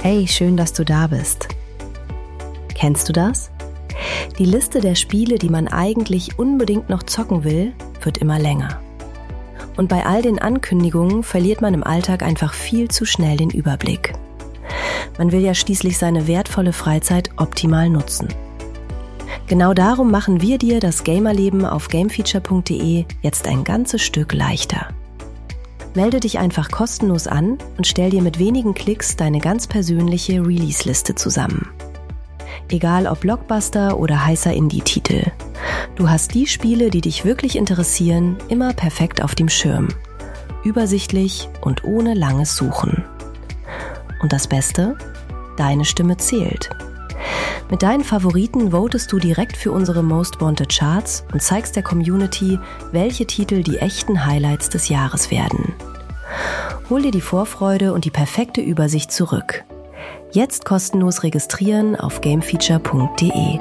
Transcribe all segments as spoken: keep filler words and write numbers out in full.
Hey, schön, dass du da bist. Kennst du das? Die Liste der Spiele, die man eigentlich unbedingt noch zocken will, wird immer länger. Und bei all den Ankündigungen verliert man im Alltag einfach viel zu schnell den Überblick. Man will ja schließlich seine wertvolle Freizeit optimal nutzen. Genau darum machen wir dir das Gamerleben auf gamefeature punkt de jetzt ein ganzes Stück leichter. Melde dich einfach kostenlos an und stell dir mit wenigen Klicks deine ganz persönliche Release-Liste zusammen. Egal ob Blockbuster oder heißer Indie-Titel. Du hast die Spiele, die dich wirklich interessieren, immer perfekt auf dem Schirm. Übersichtlich und ohne langes Suchen. Und das Beste? Deine Stimme zählt. Mit deinen Favoriten votest du direkt für unsere Most Wanted Charts und zeigst der Community, welche Titel die echten Highlights des Jahres werden. Hol dir die Vorfreude und die perfekte Übersicht zurück. Jetzt kostenlos registrieren auf gamefeature punkt de.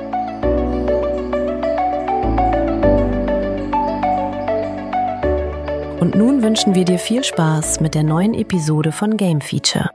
Und nun wünschen wir dir viel Spaß mit der neuen Episode von Game Feature.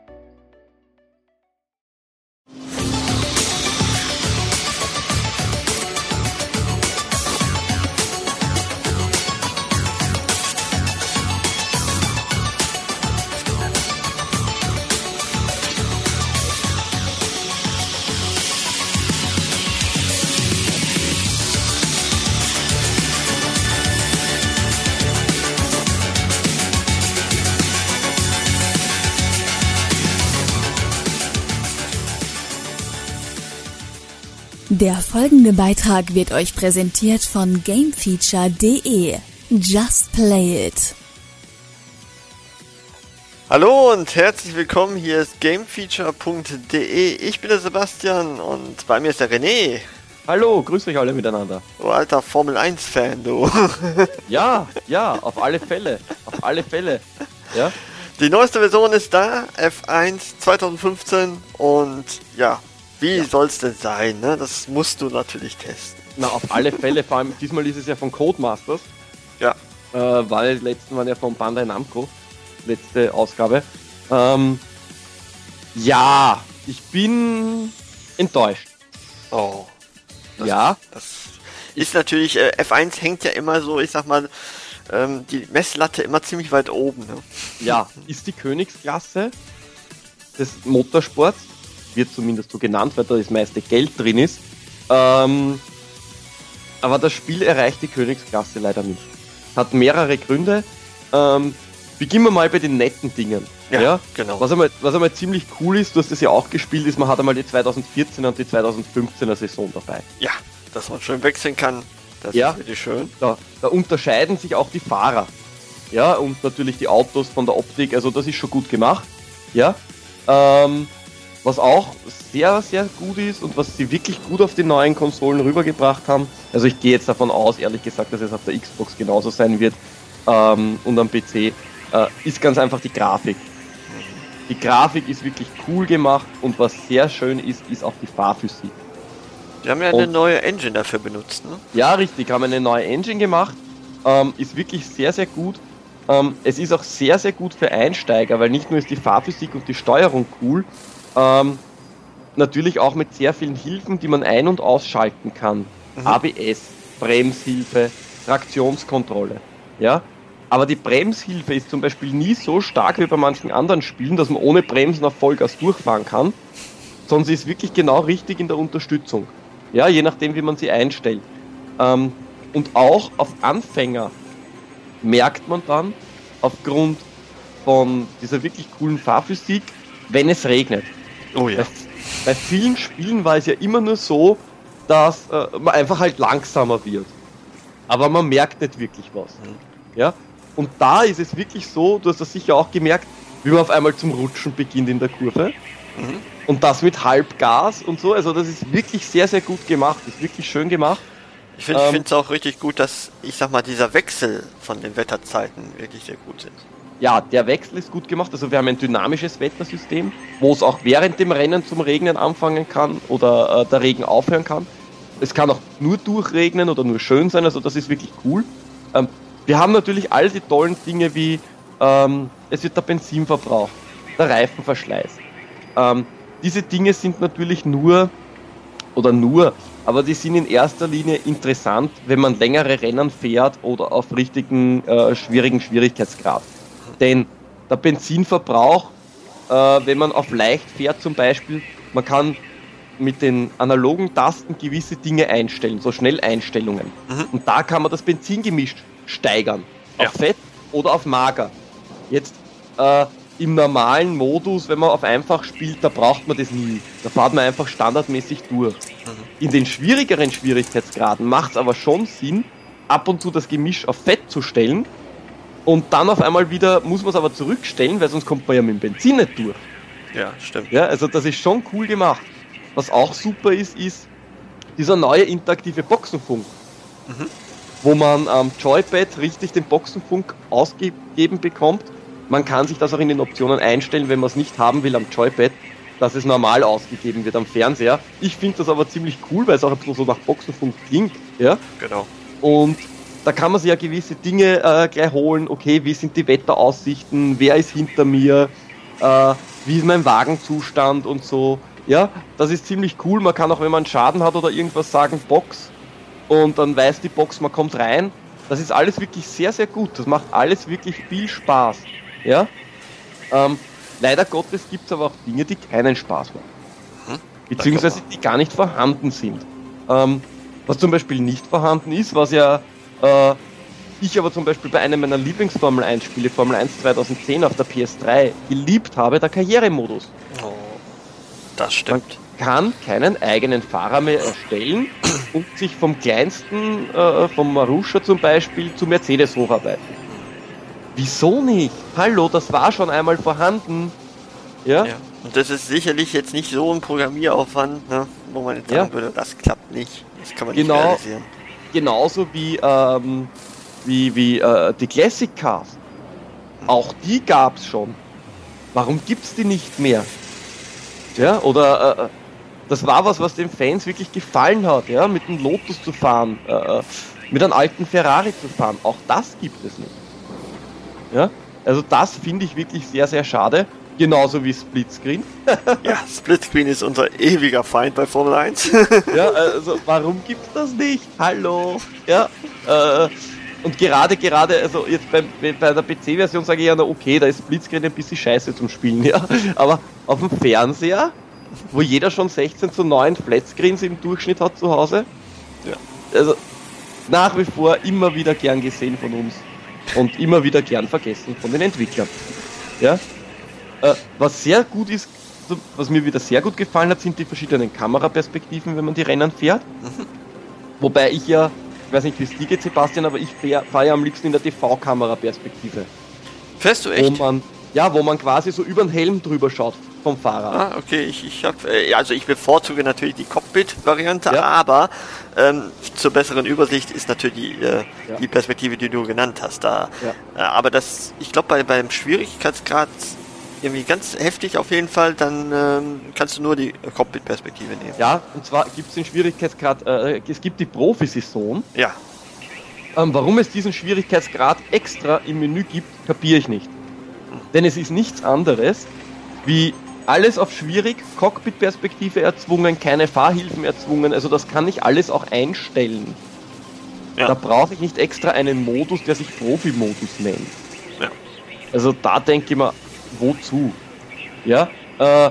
Der folgende Beitrag wird euch präsentiert von gamefeature punkt de. Just play it. Hallo und herzlich willkommen, hier ist gamefeature punkt de. Ich bin der Sebastian und bei mir ist der René. Hallo, grüßt euch alle miteinander. Du alter Formel eins Fan, du. Ja, ja, auf alle Fälle, auf alle Fälle, ja. Die neueste Version ist da, F eins zwanzig fünfzehn und ja, wie ja. soll's denn sein, ne? Das musst du natürlich testen. Na, auf alle Fälle, vor allem diesmal ist es ja von Codemasters. Ja. Äh, weil die letzten waren ja von Bandai Namco, letzte Ausgabe. Ähm, ja, ich bin enttäuscht. Oh. Das ja. Ist, das ist natürlich, äh, F eins hängt ja immer so, ich sag mal, ähm, die Messlatte immer ziemlich weit oben. Ne? Ja, ist die Königsklasse des Motorsports, wird zumindest so genannt, weil da das meiste Geld drin ist. Ähm, aber das Spiel erreicht die Königsklasse leider nicht. Hat mehrere Gründe. Ähm, beginnen wir mal bei den netten Dingen. Ja, ja? genau. Was einmal, was einmal ziemlich cool ist, du hast das ja auch gespielt, ist, man hat einmal die zwanzig vierzehner und die zwanzig fünfzehner Saison dabei. Ja, dass man schön wechseln kann, das ja, ist wirklich schön. Da, da unterscheiden sich auch die Fahrer. Ja, und natürlich die Autos von der Optik, also das ist schon gut gemacht. Ja, ähm, was auch sehr, sehr gut ist und was sie wirklich gut auf die neuen Konsolen rübergebracht haben, also ich gehe jetzt davon aus, ehrlich gesagt, dass es auf der Xbox genauso sein wird ähm, und am P C, äh, ist ganz einfach die Grafik. Die Grafik ist wirklich cool gemacht und was sehr schön ist, ist auch die Fahrphysik. Die haben ja eine und, neue Engine dafür benutzt, ne? Ja, richtig, haben eine neue Engine gemacht, ähm, ist wirklich sehr, sehr gut. Ähm, es ist auch sehr, sehr gut für Einsteiger, weil nicht nur ist die Fahrphysik und die Steuerung cool, Ähm, natürlich auch mit sehr vielen Hilfen, die man ein- und ausschalten kann. Mhm. A B S, Bremshilfe, Traktionskontrolle. Ja? Aber die Bremshilfe ist zum Beispiel nie so stark wie bei manchen anderen Spielen, dass man ohne Bremsen auf Vollgas durchfahren kann, sondern sie ist wirklich genau richtig in der Unterstützung. Ja, je nachdem, wie man sie einstellt. Ähm, und auch auf Anfänger merkt man dann, aufgrund von dieser wirklich coolen Fahrphysik, wenn es regnet. Oh ja. Bei, bei vielen Spielen war es ja immer nur so, dass äh, man einfach halt langsamer wird. Aber man merkt nicht wirklich was. Mhm. Ja? Und da ist es wirklich so, du hast das sicher auch gemerkt, wie man auf einmal zum Rutschen beginnt in der Kurve. Mhm. Und das mit Halbgas und so. Also das ist wirklich sehr, sehr gut gemacht. Ist wirklich schön gemacht. Ich finde es ähm, auch richtig gut, dass, ich sag mal, dieser Wechsel von den Wetterzeiten wirklich sehr gut sind. Ja, der Wechsel ist gut gemacht. Also wir haben ein dynamisches Wettersystem, wo es auch während dem Rennen zum Regnen anfangen kann oder äh, der Regen aufhören kann. Es kann auch nur durchregnen oder nur schön sein, also das ist wirklich cool. Ähm, wir haben natürlich all die tollen Dinge wie ähm, es wird der Benzin verbraucht, der Reifenverschleiß, Ähm, diese Dinge sind natürlich nur, oder nur, aber die sind in erster Linie interessant, wenn man längere Rennen fährt oder auf richtigen, äh, schwierigen Schwierigkeitsgrad. Denn der Benzinverbrauch, äh, wenn man auf leicht fährt zum Beispiel, man kann mit den analogen Tasten gewisse Dinge einstellen, so Schnelleinstellungen. Mhm. Und da kann man das Benzingemisch steigern, auf ja. Fett oder auf mager. Jetzt äh, im normalen Modus, wenn man auf einfach spielt, da braucht man das nie. Da fährt man einfach standardmäßig durch. Mhm. In den schwierigeren Schwierigkeitsgraden macht es aber schon Sinn, ab und zu das Gemisch auf Fett zu stellen und dann auf einmal wieder muss man es aber zurückstellen, weil sonst kommt man ja mit dem Benzin nicht durch. Ja, stimmt. Ja, also das ist schon cool gemacht. Was auch super ist, ist dieser neue interaktive Boxenfunk, mhm. wo man am Joypad richtig den Boxenfunk ausgegeben bekommt. Man kann sich das auch in den Optionen einstellen, wenn man es nicht haben will am Joypad, dass es normal ausgegeben wird am Fernseher. Ich finde das aber ziemlich cool, weil es auch ein bisschen so nach Boxenfunk klingt. Ja? Genau. Und da kann man sich ja gewisse Dinge äh, gleich holen. Okay, wie sind die Wetteraussichten, wer ist hinter mir, äh, wie ist mein Wagenzustand und so. Ja, das ist ziemlich cool. Man kann auch, wenn man einen Schaden hat oder irgendwas sagen, Box. Und dann weiß die Box, man kommt rein. Das ist alles wirklich sehr, sehr gut. Das macht alles wirklich viel Spaß. Ja? Ähm, leider Gottes gibt es aber auch Dinge, die keinen Spaß machen. Beziehungsweise die gar nicht vorhanden sind. Ähm, was zum Beispiel nicht vorhanden ist, was ja äh, ich aber zum Beispiel bei einem meiner Lieblings-Formel eins Spiele, Formel eins zweitausendzehn auf der P S drei, geliebt habe, der Karrieremodus. Oh. Das stimmt. Man kann keinen eigenen Fahrer mehr erstellen und sich vom kleinsten, äh, vom Marussia zum Beispiel, zu Mercedes hocharbeiten. Wieso nicht? Hallo, das war schon einmal vorhanden. Ja? Ja. Und das ist sicherlich jetzt nicht so ein Programmieraufwand, ne, wo man jetzt sagen ja. würde, das klappt nicht. Das kann man genau, nicht realisieren. Genauso wie, ähm, wie, wie äh, die Classic Cars. Auch die gab's schon. Warum gibt's die nicht mehr? Ja, oder äh, das war was, was den Fans wirklich gefallen hat, ja, mit einem Lotus zu fahren, äh, mit einem alten Ferrari zu fahren. Auch das gibt es nicht. Ja, also das finde ich wirklich sehr, sehr schade. Genauso wie Splitscreen. Ja, Splitscreen ist unser ewiger Feind bei Formel eins. Ja, also warum gibt's das nicht? Hallo. Ja, äh, und gerade, gerade, also jetzt bei, bei der P C-Version sage ich ja, na okay, da ist Splitscreen ein bisschen scheiße zum Spielen, ja. Aber auf dem Fernseher, wo jeder schon sechzehn zu neun Flatscreens im Durchschnitt hat zu Hause, ja. Also nach wie vor immer wieder gern gesehen von uns und immer wieder gern vergessen von den Entwicklern. Ja. Äh, was sehr gut ist, was mir wieder sehr gut gefallen hat, sind die verschiedenen Kameraperspektiven, wenn man die Rennen fährt. Mhm. Wobei ich ja, ich weiß nicht, wie es dir geht, Sebastian, aber ich fahre fahr ja am liebsten in der T V-Kameraperspektive. Fährst du echt? Wo man, ja, wo man quasi so über den Helm drüber schaut vom Fahrer. Ah, okay, ich, ich hab, äh, also ich bevorzuge natürlich die Cockpit-Variante, ja. aber ähm, zur besseren Übersicht ist natürlich die, äh, ja. die Perspektive, die du genannt hast, da. Ja. Äh, aber das, ich glaube, bei, beim Schwierigkeitsgrad irgendwie ganz heftig auf jeden Fall, dann ähm, kannst du nur die äh, Cockpit-Perspektive nehmen. Ja, und zwar gibt es den Schwierigkeitsgrad, äh, es gibt die Profisaison. Ja. Ähm, warum es diesen Schwierigkeitsgrad extra im Menü gibt, kapiere ich nicht. Hm. Denn es ist nichts anderes, wie alles auf schwierig, Cockpit-Perspektive erzwungen, keine Fahrhilfen erzwungen, also das kann ich alles auch einstellen. Ja. Da brauche ich nicht extra einen Modus, der sich Profi-Modus nennt. Ja. Also da denke ich mir, wozu? Ja, äh,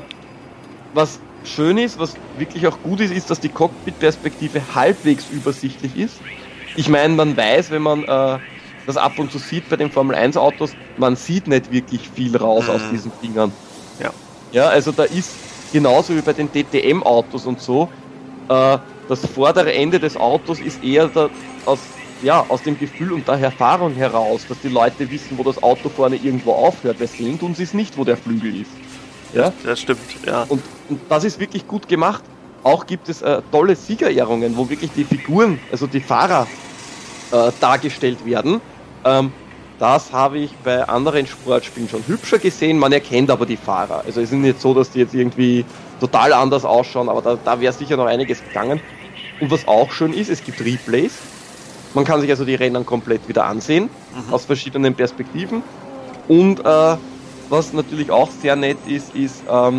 was schön ist, was wirklich auch gut ist, ist, dass die Cockpit-Perspektive halbwegs übersichtlich ist. Ich meine, man weiß, wenn man äh, das ab und zu sieht bei den Formel eins Autos, man sieht nicht wirklich viel raus mhm. aus diesen Dingern. Ja. Ja, also da ist genauso wie bei den D T M-Autos und so, äh, das vordere Ende des Autos ist eher da, aus, ja, aus dem Gefühl und der Erfahrung heraus, dass die Leute wissen, wo das Auto vorne irgendwo aufhört, weil sehen tun sie es nicht, wo der Flügel ist. Ja, das stimmt, ja. Und, und das ist wirklich gut gemacht. Auch gibt es äh, tolle Siegerehrungen, wo wirklich die Figuren, also die Fahrer, äh, dargestellt werden. Ähm, Das habe ich bei anderen Sportspielen schon hübscher gesehen, man erkennt aber die Fahrer. Also es ist nicht so, dass die jetzt irgendwie total anders ausschauen, aber da, da wäre sicher noch einiges gegangen. Und was auch schön ist, es gibt Replays. Man kann sich also die Rennen komplett wieder ansehen, mhm. aus verschiedenen Perspektiven. Und äh, was natürlich auch sehr nett ist, ist, ähm,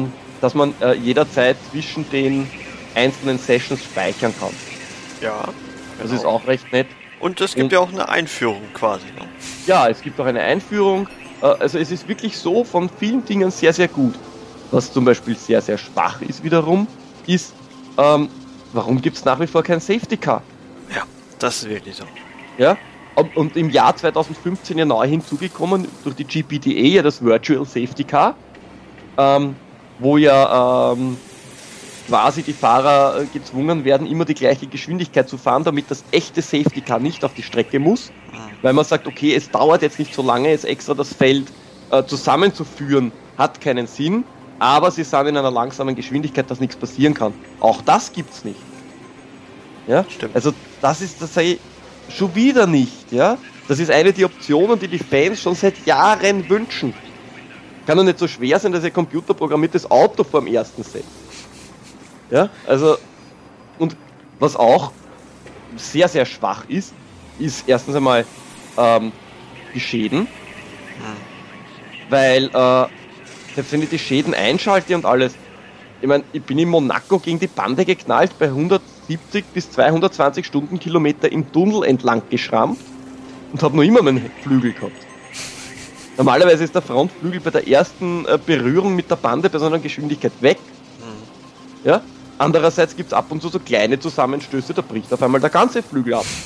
dass man äh, jederzeit zwischen den einzelnen Sessions speichern kann. Ja. Genau. Das ist auch recht nett. Und es gibt und, ja auch eine Einführung quasi. Ne? Ja, es gibt auch eine Einführung. Äh, also es ist wirklich so von vielen Dingen sehr, sehr gut. Was zum Beispiel sehr, sehr schwach ist wiederum, ist, ähm, warum gibt es nach wie vor kein Safety Car? Ja, das ist wirklich so. Ja, und im Jahr zweitausendfünfzehn ja neu hinzugekommen, durch die G P D A, ja das Virtual Safety Car, ähm, wo ja ähm, quasi die Fahrer äh, gezwungen werden, immer die gleiche Geschwindigkeit zu fahren, damit das echte Safety Car nicht auf die Strecke muss, mhm. weil man sagt, okay, es dauert jetzt nicht so lange, jetzt extra das Feld äh, zusammenzuführen, hat keinen Sinn, aber sie sind in einer langsamen Geschwindigkeit, dass nichts passieren kann. Auch das gibt's nicht. Ja, stimmt. Also das ist, das sei schon wieder nicht, ja. Das ist eine der Optionen, die die Fans schon seit Jahren wünschen. Kann doch nicht so schwer sein, dass ihr computerprogrammiertes Auto vor dem ersten setzt. Ja, also, und was auch sehr, sehr schwach ist, ist erstens einmal ähm, die Schäden. Hm. Weil, äh, selbst wenn ich die Schäden einschalte und alles, ich meine, ich bin in Monaco gegen die Bande geknallt, bei hundertsiebzig bis zweihundertzwanzig Stundenkilometer im Tunnel entlang geschrammt und habe noch immer meinen Flügel gehabt. Normalerweise ist der Frontflügel bei der ersten äh, Berührung mit der Bande bei so einer Geschwindigkeit weg. Mhm. Ja? Andererseits gibt es ab und zu so kleine Zusammenstöße, da bricht auf einmal der ganze Flügel ab.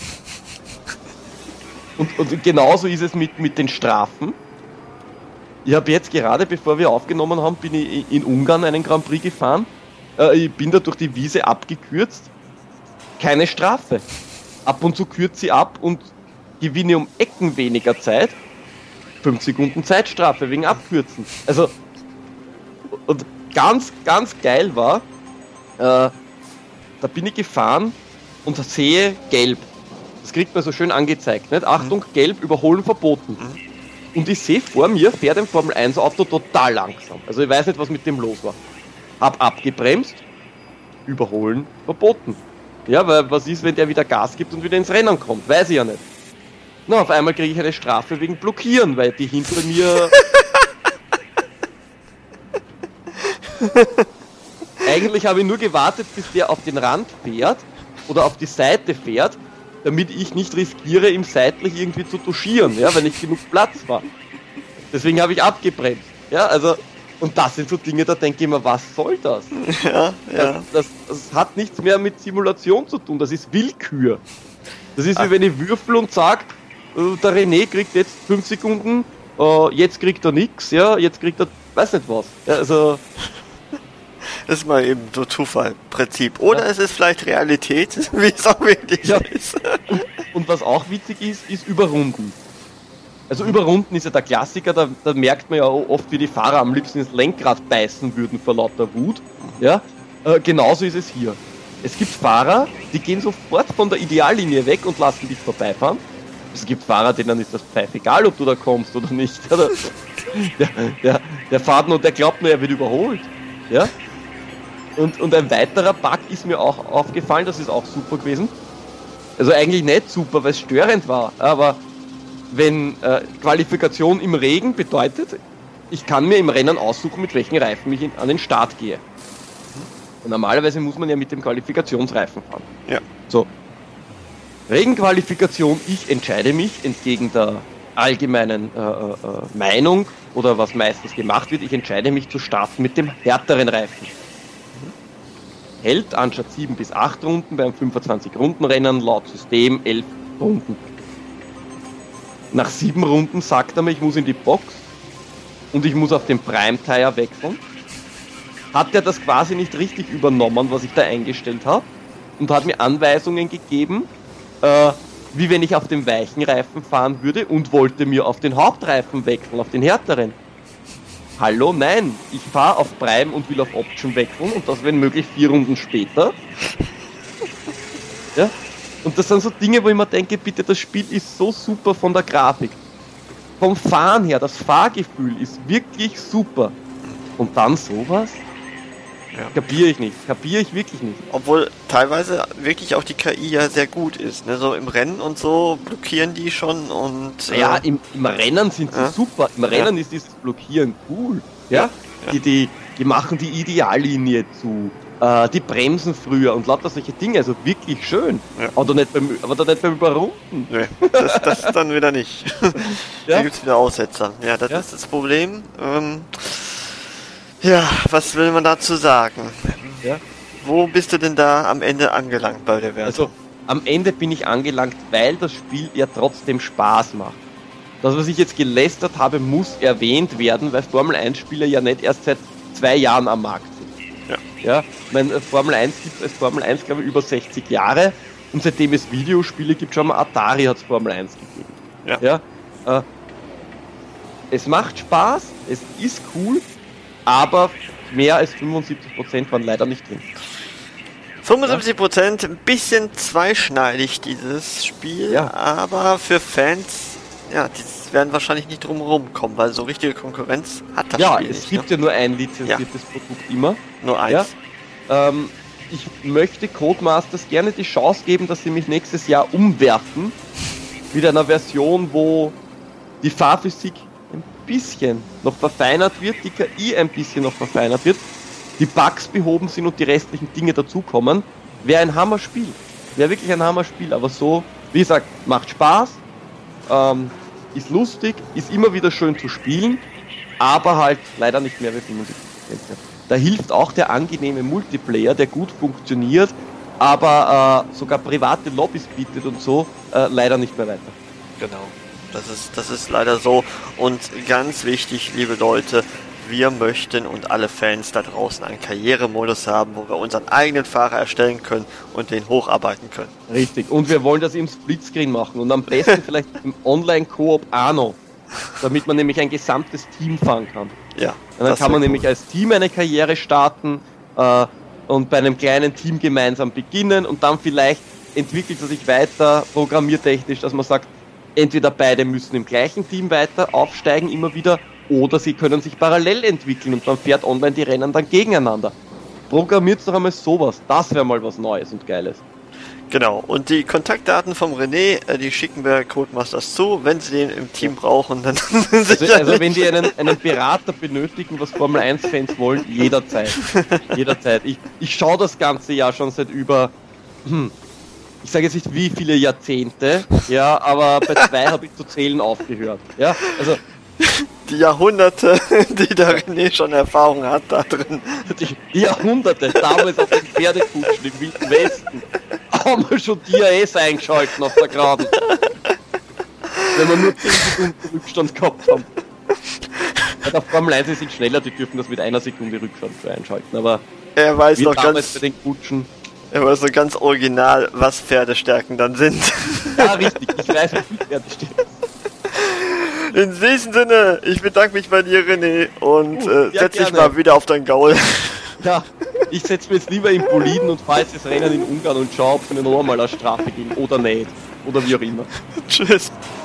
Und, und genauso ist es mit, mit den Strafen. Ich habe jetzt gerade, bevor wir aufgenommen haben, bin ich in Ungarn einen Grand Prix gefahren. Äh, ich bin da durch die Wiese abgekürzt. Keine Strafe. Ab und zu kürze ich ab und gewinne um Ecken weniger Zeit. fünf Sekunden Zeitstrafe wegen Abkürzen. Also, und ganz, ganz geil war, äh, da bin ich gefahren und sehe gelb. Das kriegt man so schön angezeigt, nicht? Achtung, mhm. gelb, überholen verboten. Mhm. Und ich sehe vor mir, fährt ein Formel eins Auto total langsam. Also ich weiß nicht, was mit dem los war. Hab abgebremst, überholen verboten. Ja, weil was ist, wenn der wieder Gas gibt und wieder ins Rennen kommt? Weiß ich ja nicht. Na, auf einmal kriege ich eine Strafe wegen Blockieren, weil die hinter mir... Eigentlich habe ich nur gewartet, bis der auf den Rand fährt oder auf die Seite fährt, damit ich nicht riskiere, ihm seitlich irgendwie zu touchieren, ja, weil nicht genug Platz war. Deswegen habe ich abgebremst. Ja, also, und das sind so Dinge, da denke ich mir, was soll das? Ja, ja. Das, das, das hat nichts mehr mit Simulation zu tun, das ist Willkür. Das ist wie wenn ich würfel und sage, der René kriegt jetzt fünf Sekunden, uh, jetzt kriegt er nichts, ja, jetzt kriegt er, weiß nicht was. Ja, also... Das ist mal eben so Zufallprinzip. Oder ja. Es ist vielleicht Realität, wie es auch wirklich ja. ist. Und, und was auch witzig ist, ist Überrunden. Also Überrunden ist ja der Klassiker, da, da merkt man ja oft, wie die Fahrer am liebsten ins Lenkrad beißen würden vor lauter Wut. Ja? Äh, genauso ist es hier. Es gibt Fahrer, die gehen sofort von der Ideallinie weg und lassen dich vorbeifahren. Es gibt Fahrer, denen ist das pfeiffegal, ob du da kommst oder nicht. Der, der, der fährt nur, der glaubt nur, er wird überholt. Ja? Und, und ein weiterer Bug ist mir auch aufgefallen, das ist auch super gewesen. Also eigentlich nicht super, weil es störend war, aber wenn äh, Qualifikation im Regen bedeutet, ich kann mir im Rennen aussuchen, mit welchen Reifen ich in, an den Start gehe. Und normalerweise muss man ja mit dem Qualifikationsreifen fahren. Ja. So. Regenqualifikation, ich entscheide mich entgegen der allgemeinen äh, äh, Meinung oder was meistens gemacht wird, ich entscheide mich zu starten mit dem härteren Reifen. Hält anstatt sieben bis acht Runden beim fünfundzwanzig-Runden-Rennen laut System elf Runden. Nach sieben Runden sagt er mir, ich muss in die Box und ich muss auf den Prime-Tire wechseln. Hat er das quasi nicht richtig übernommen, was ich da eingestellt habe, und hat mir Anweisungen gegeben, äh, wie wenn ich auf dem weichen Reifen fahren würde, und wollte mir auf den Hauptreifen wechseln, auf den härteren. Hallo, nein, ich fahre auf Prime und will auf Option wechseln, und das wenn möglich vier Runden später. Ja? Und das sind so Dinge, wo ich mir denke, bitte, das Spiel ist so super von der Grafik. Vom Fahren her, das Fahrgefühl ist wirklich super. Und dann sowas? Ja. Kapiere ich nicht, kapiere ich wirklich nicht. Obwohl teilweise wirklich auch die K I ja sehr gut ist, ne? So im Rennen und so blockieren die schon und... Äh, ja, im, im Rennen sind sie ja. super, im Rennen ja. ist dieses Blockieren cool. Ja? ja. Die, die, die machen die Ideallinie zu, äh, die bremsen früher und lauter solche Dinge, also wirklich schön. Ja. Aber doch nicht beim, aber doch nicht beim Überrunden. Nee, das, das dann wieder nicht. Ja? Da gibt's wieder Aussetzer. Ja, das ja? ist das Problem. Ähm, ja, was will man dazu sagen? Ja? Wo bist du denn da am Ende angelangt bei der Wertung? Also, am Ende bin ich angelangt, weil das Spiel ja trotzdem Spaß macht. Das, was ich jetzt gelästert habe, muss erwähnt werden, weil Formel eins Spieler ja nicht erst seit zwei Jahren am Markt sind. Ja. Ja, ich meine, Formel eins gibt es Formel eins, glaube ich, über sechzig Jahre und seitdem es Videospiele gibt, schon mal Atari hat es Formel eins gegeben. Ja. Ja, äh, es macht Spaß, es ist cool, aber mehr als fünfundsiebzig Prozent waren leider nicht drin. fünfundsiebzig Prozent, ein bisschen zweischneidig dieses Spiel, ja. Aber für Fans, ja, die werden wahrscheinlich nicht drum herum kommen, weil so richtige Konkurrenz hat das ja, Spiel nicht. Ja, es gibt ne? ja nur ein lizenziertes ja. Produkt immer. Nur eins. Ja? Ähm, ich möchte Codemasters gerne die Chance geben, dass sie mich nächstes Jahr umwerfen mit einer Version, wo die Fahrphysik ein bisschen noch verfeinert wird, die K I ein bisschen noch verfeinert wird, die Bugs behoben sind und die restlichen Dinge dazukommen, wäre ein Hammerspiel. Wäre wirklich ein Hammerspiel, aber so, wie gesagt, macht Spaß, ähm, ist lustig, ist immer wieder schön zu spielen, aber halt leider nicht mehr wie fünfundsiebzig Prozent. Da hilft auch der angenehme Multiplayer, der gut funktioniert, aber äh, sogar private Lobbys bietet und so, äh, leider nicht mehr weiter. Genau, das ist, das ist leider so. Und ganz wichtig, liebe Leute, wir möchten und alle Fans da draußen einen Karrieremodus haben, wo wir unseren eigenen Fahrer erstellen können und den hocharbeiten können. Richtig, und wir wollen das im Splitscreen machen und am besten vielleicht im Online-Koop auch noch, damit man nämlich ein gesamtes Team fahren kann. Ja. Und dann kann man cool. nämlich als Team eine Karriere starten äh, und bei einem kleinen Team gemeinsam beginnen und dann vielleicht entwickelt es sich weiter programmiertechnisch, dass man sagt, entweder beide müssen im gleichen Team weiter aufsteigen immer wieder oder sie können sich parallel entwickeln und man fährt online die Rennen dann gegeneinander. Programmiert doch einmal sowas, das wäre mal was Neues und Geiles. Genau, und die Kontaktdaten vom René, äh, die schicken wir Codemasters zu, wenn sie den im Team brauchen, dann also, also wenn die einen, einen Berater benötigen, was Formel eins Fans wollen, jederzeit. Jederzeit. Ich, ich schaue das ganze Jahr schon seit über, hm, ich sage jetzt nicht wie viele Jahrzehnte, ja, aber bei zwei habe ich zu zählen aufgehört. Ja, also die Jahrhunderte, die der René schon Erfahrung hat da drin. Die, die Jahrhunderte, damals auf den Pferdekutschen im Wilden Westen, haben wir schon D R S eingeschalten auf der Geraden. Wenn wir nur zehn Sekunden Rückstand gehabt haben. Bei der Formel eins sind schneller, die dürfen das mit einer Sekunde Rückstand einschalten, aber er weiß noch damals ganz, bei den Kutschen. Er weiß so ganz original, was Pferdestärken dann sind. Ja, richtig, ich weiß, wie Pferdestärken. In diesem Sinne, ich bedanke mich bei dir, René, und uh, äh, setz dich mal wieder auf dein Gaul. Ja, ich setze mich jetzt lieber in Boliden und fahre jetzt das Rennen in Ungarn und schau, ob sie mir noch einmal eine Strafe geben oder nicht. Oder wie auch immer. Tschüss.